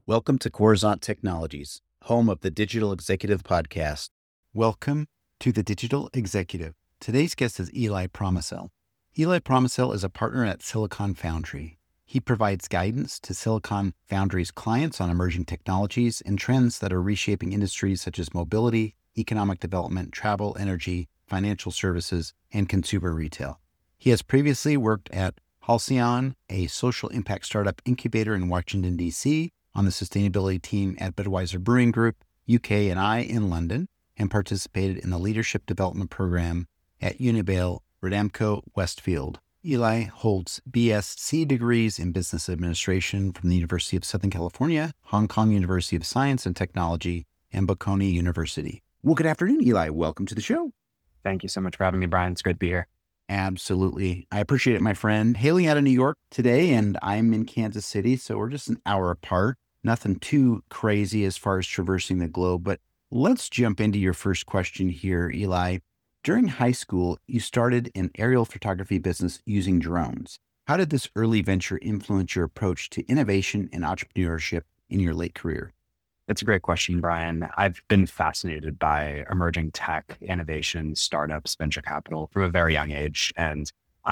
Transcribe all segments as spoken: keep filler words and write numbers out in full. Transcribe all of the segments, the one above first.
Welcome to Coruzant Technologies, home of the Digital Executive Podcast. Welcome to the Digital Executive. Today's guest is Eli Promisel. Eli Promisel is a partner at Silicon Foundry. He provides guidance to Silicon Foundry's clients on emerging technologies and trends that are reshaping industries such as mobility, economic development, travel, energy, financial services, and consumer retail. He has previously worked at Halcyon, a social impact startup incubator in Washington, D C, on the sustainability team at Budweiser Brewing Group, U K and I in London, and participated in the leadership development program at Unibail Rodamco Westfield. Eli holds B S c degrees in business administration from the University of Southern California, Hong Kong University of Science and Technology, and Bocconi University. Well, good afternoon, Eli. Welcome to the show. Thank you so much for having me, Brian. It's great to be here. Absolutely. I appreciate it, my friend. Hailing out of New York today, and I'm in Kansas City, so we're just an hour apart. Nothing too crazy as far as traversing the globe, but let's jump into your first question here, Eli. During high school, you started an aerial photography business using drones. How did this early venture influence your approach to innovation and entrepreneurship in your late career? That's a great question, Brian. I've been fascinated by emerging tech, innovation, startups, venture capital from a very young age. And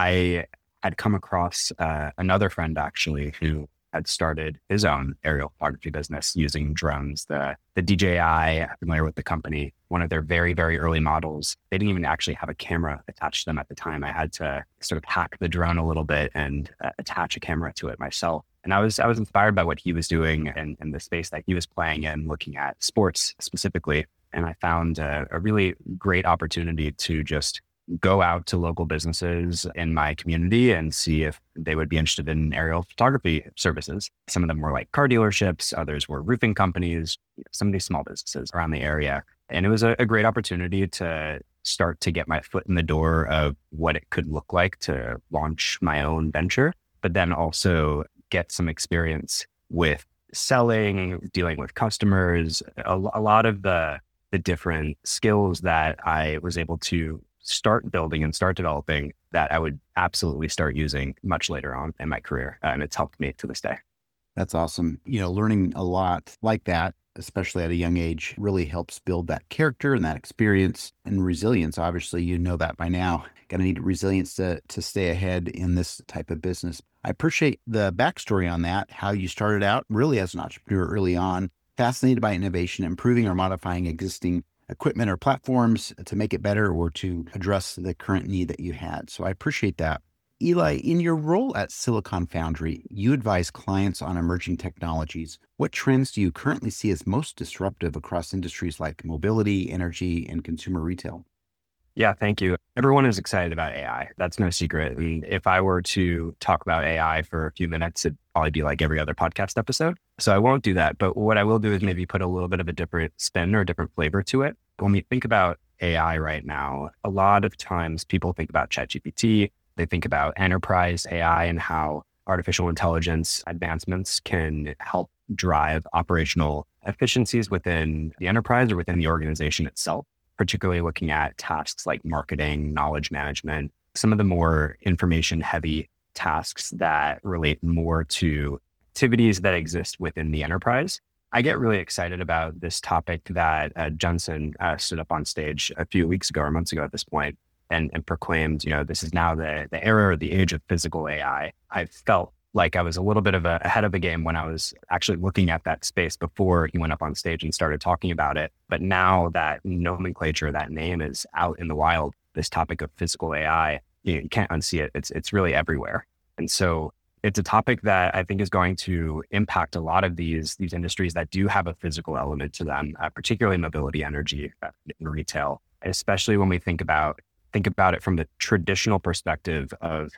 I had come across uh, another friend, actually, who had started his own aerial photography business using drones. The, the D J I, I'm familiar with the company, one of their very, very early models. They didn't even actually have a camera attached to them at the time. I had to sort of hack the drone a little bit and uh, attach a camera to it myself. And I was I was inspired by what he was doing and, and the space that he was playing in, looking at sports specifically. And I found a, a really great opportunity to just go out to local businesses in my community and see if they would be interested in aerial photography services. Some of them were like car dealerships, others were roofing companies, some of these small businesses around the area. And it was a, a great opportunity to start to get my foot in the door of what it could look like to launch my own venture, but then also get some experience with selling, dealing with customers, a, a lot of the the different skills that I was able to start building and start developing that I would absolutely start using much later on in my career. And it's helped me to this day. That's awesome. You know, learning a lot like that, especially at a young age, really helps build that character and that experience and resilience. Obviously, you know that by now. Going to need resilience to, to stay ahead in this type of business. I appreciate the backstory on that, how you started out really as an entrepreneur early on, fascinated by innovation, improving or modifying existing equipment or platforms to make it better or to address the current need that you had. So I appreciate that. Eli, in your role at Silicon Foundry, you advise clients on emerging technologies. What trends do you currently see as most disruptive across industries like mobility, energy, and consumer retail? Yeah, thank you. Everyone is excited about A I. That's no secret. And if I were to talk about A I for a few minutes, it'd probably be like every other podcast episode. So I won't do that. But what I will do is maybe put a little bit of a different spin or a different flavor to it. When we think about A I right now, a lot of times people think about ChatGPT. They think about enterprise A I and how artificial intelligence advancements can help drive operational efficiencies within the enterprise or within the organization itself, particularly looking at tasks like marketing, knowledge management, some of the more information heavy tasks that relate more to activities that exist within the enterprise. I get really excited about this topic that uh, Jensen uh, stood up on stage a few weeks ago or months ago at this point and, and proclaimed, you know, this is now the, the era or the age of physical A I. I felt like I was a little bit of a, ahead of the game when I was actually looking at that space before he went up on stage and started talking about it. But now that nomenclature, that name is out in the wild, this topic of physical A I, you know, you can't unsee it. It's it's really everywhere. And so it's a topic that I think is going to impact a lot of these, these industries that do have a physical element to them, uh, particularly mobility, energy, uh, and retail, especially when we think about think about it from the traditional perspective of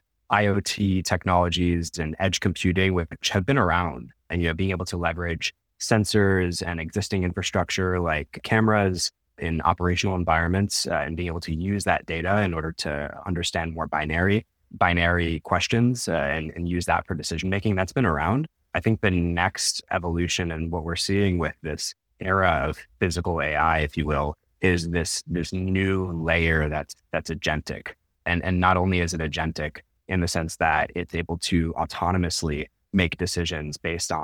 IoT technologies and edge computing, which have been around, and you know, being able to leverage sensors and existing infrastructure like cameras in operational environments uh, and being able to use that data in order to understand more binary binary questions uh, and, and use that for decision making. That's been around. I think the next evolution and what we're seeing with this era of physical A I, if you will, is this this new layer that's that's agentic. And and not only is it agentic in the sense that it's able to autonomously make decisions based on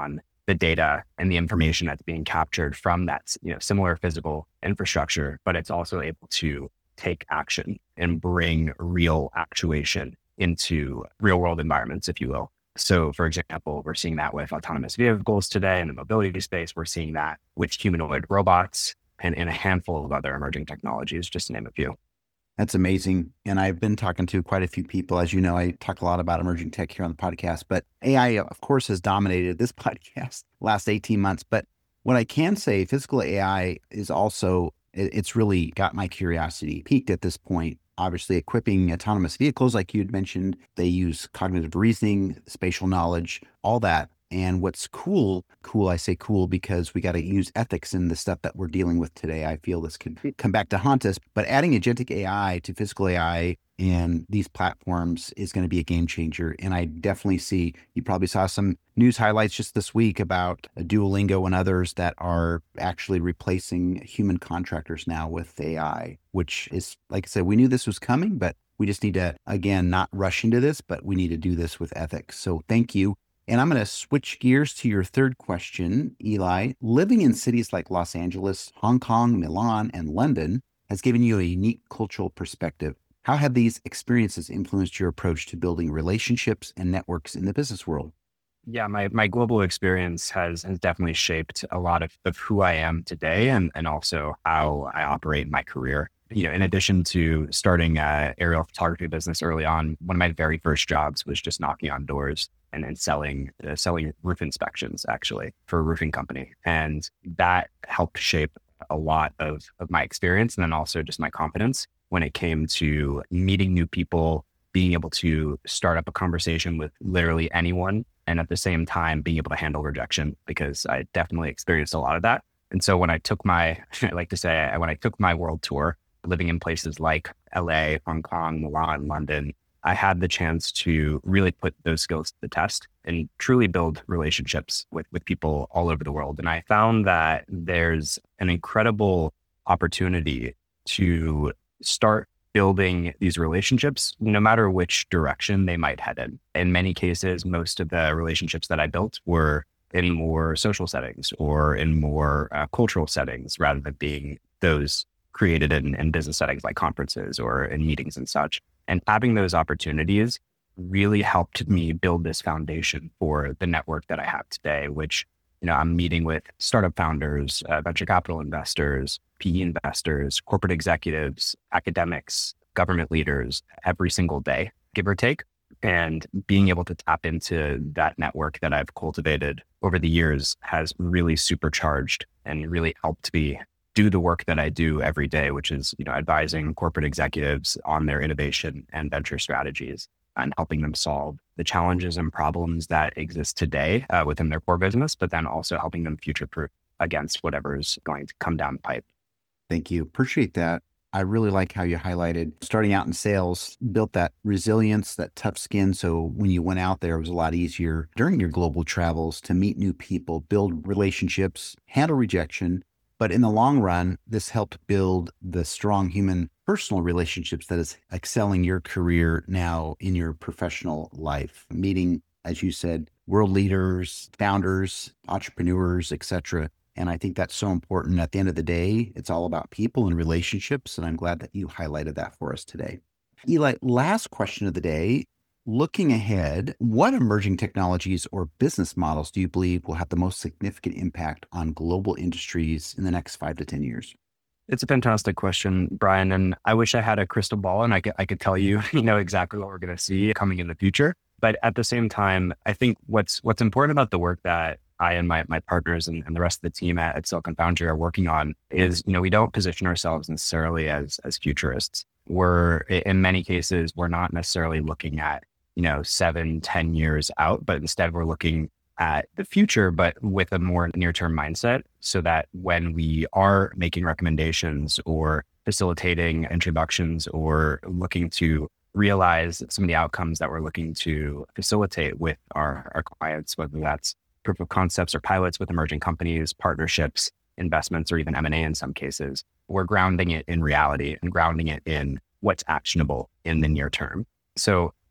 the data and the information that's being captured from that, you know, similar physical infrastructure, but it's also able to take action and bring real actuation into real world environments, if you will. So for example, we're seeing that with autonomous vehicles today in the mobility space. We're seeing that with humanoid robots and, and a handful of other emerging technologies, just to name a few. That's amazing. And I've been talking to quite a few people. As you know, I talk a lot about emerging tech here on the podcast, but A I, of course, has dominated this podcast last eighteen months. But what I can say, physical A I is also, it's really got my curiosity peaked at this point. Obviously, equipping autonomous vehicles, like you'd mentioned, they use cognitive reasoning, spatial knowledge, all that. And what's cool, cool, I say cool because we got to use ethics in the stuff that we're dealing with today. I feel this could come back to haunt us, but adding agentic A I to physical A I and these platforms is going to be a game changer. And I definitely see, you probably saw some news highlights just this week about Duolingo and others that are actually replacing human contractors now with A I, which is, like I said, we knew this was coming, but we just need to, again, not rush into this, but we need to do this with ethics. So thank you. And I'm going to switch gears to your third question, Eli. Living in cities like Los Angeles, Hong Kong, Milan, and London has given you a unique cultural perspective. How have these experiences influenced your approach to building relationships and networks in the business world? Yeah, my my global experience has, has definitely shaped a lot of, of who I am today and, and also how I operate in my career. You know, in addition to starting an aerial photography business early on, one of my very first jobs was just knocking on doors and, and selling uh, selling roof inspections, actually, for a roofing company. And that helped shape a lot of, of my experience and then also just my confidence when it came to meeting new people, being able to start up a conversation with literally anyone, and at the same time being able to handle rejection, because I definitely experienced a lot of that. And so when I took my, I like to say, when I took my world tour, living in places like L A, Hong Kong, Milan, London, I had the chance to really put those skills to the test and truly build relationships with, with people all over the world. And I found that there's an incredible opportunity to start building these relationships, no matter which direction they might head in. In many cases, most of the relationships that I built were in more social settings or in more uh, cultural settings, rather than being those created in, in business settings like conferences or in meetings and such. And having those opportunities really helped me build this foundation for the network that I have today, which, you know, I'm meeting with startup founders, uh, venture capital investors, P E investors, corporate executives, academics, government leaders every single day, give or take. And being able to tap into that network that I've cultivated over the years has really supercharged and really helped me do the work that I do every day, which is, you know, advising corporate executives on their innovation and venture strategies and helping them solve the challenges and problems that exist today uh, within their core business, but then also helping them future-proof against whatever's going to come down the pipe. Thank you. Appreciate that. I really like how you highlighted starting out in sales, built that resilience, that tough skin. So when you went out there, it was a lot easier during your global travels to meet new people, build relationships, handle rejection. But in the long run, this helped build the strong human personal relationships that is excelling your career now in your professional life, meeting, as you said, world leaders, founders, entrepreneurs, et cetera. And I think that's so important. At the end of the day, it's all about people and relationships. And I'm glad that you highlighted that for us today. Eli, last question of the day. Looking ahead, what emerging technologies or business models do you believe will have the most significant impact on global industries in the next five to ten years? It's a fantastic question, Brian. And I wish I had a crystal ball and I could, I could tell you, you know, exactly what we're going to see coming in the future. But at the same time, I think what's what's important about the work that I and my my partners and, and the rest of the team at, at Silicon Foundry are working on is, you know, we don't position ourselves necessarily as as futurists. We're, in many cases, we're not necessarily looking at, you know, seven, ten years out, but instead we're looking at the future, but with a more near-term mindset, so that when we are making recommendations or facilitating introductions or looking to realize some of the outcomes that we're looking to facilitate with our, our clients, whether that's proof of concepts or pilots with emerging companies, partnerships, investments, or even M and A in some cases, we're grounding it in reality and grounding it in what's actionable in the near term. So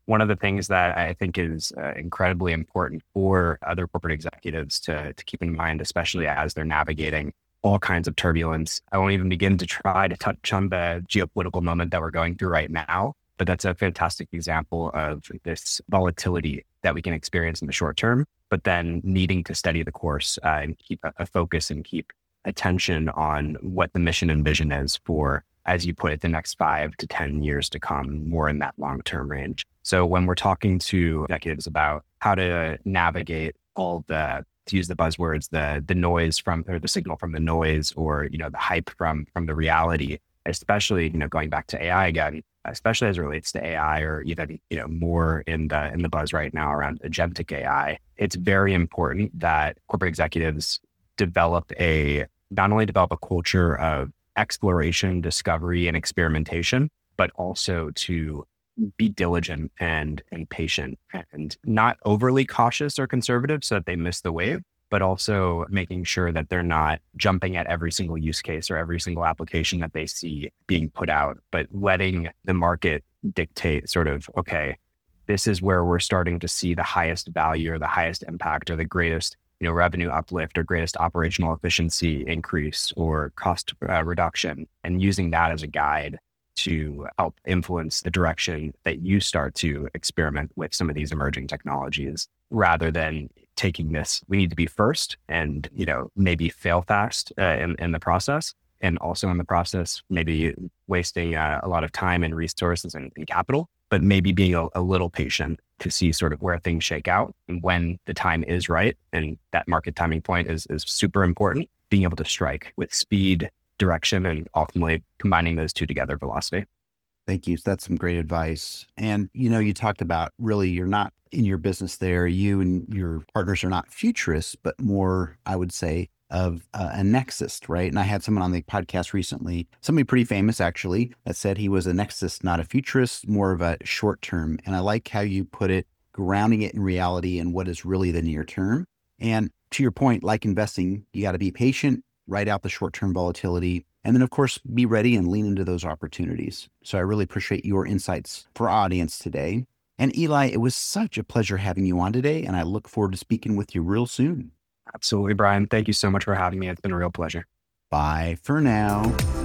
one of the things that I think is uh, incredibly important for other corporate executives to, to keep in mind, especially as they're navigating all kinds of turbulence. I won't even begin to try to touch on the geopolitical moment that we're going through right now, but that's a fantastic example of this volatility that we can experience in the short term, but then needing to steady the course uh, and keep a, a focus and keep attention on what the mission and vision is for, as you put it, the next five to ten years to come, more in that long-term range. So when we're talking to executives about how to navigate all the, to use the buzzwords, the the noise from, or the signal from the noise, or, you know, the hype from from the reality, especially, you know, going back to A I again, especially as it relates to A I, or even, you know, more in the in the buzz right now around agentic A I, it's very important that corporate executives develop a, not only develop a culture of exploration, discovery, and experimentation, but also to be diligent and, and patient and not overly cautious or conservative so that they miss the wave, but also making sure that they're not jumping at every single use case or every single application that they see being put out, but letting the market dictate sort of, okay, this is where we're starting to see the highest value or the highest impact or the greatest, you know, revenue uplift or greatest operational efficiency increase or cost uh, reduction, and using that as a guide to help influence the direction that you start to experiment with some of these emerging technologies, rather than taking this, we need to be first and, you know, maybe fail fast uh, in, in the process. And also in the process, maybe wasting uh, a lot of time and resources and, and capital, but maybe being a, a little patient to see sort of where things shake out and when the time is right. And that market timing point is, is super important. Being able to strike with speed, direction, and ultimately combining those two together, velocity. Thank you. That's some great advice. And, you know, you talked about really, you're not in your business there. You and your partners are not futurists, but more, I would say, of uh, a nexus, right? And I had someone on the podcast recently, somebody pretty famous actually, that said he was a nexus, not a futurist, more of a short term. And I like how you put it, grounding it in reality and what is really the near term. And to your point, like investing, you got to be patient, ride out the short-term volatility, and then of course, be ready and lean into those opportunities. So I really appreciate your insights for our audience today. And Eli, it was such a pleasure having you on today, and I look forward to speaking with you real soon. Absolutely, Brian. Thank you so much for having me. It's been a real pleasure. Bye for now.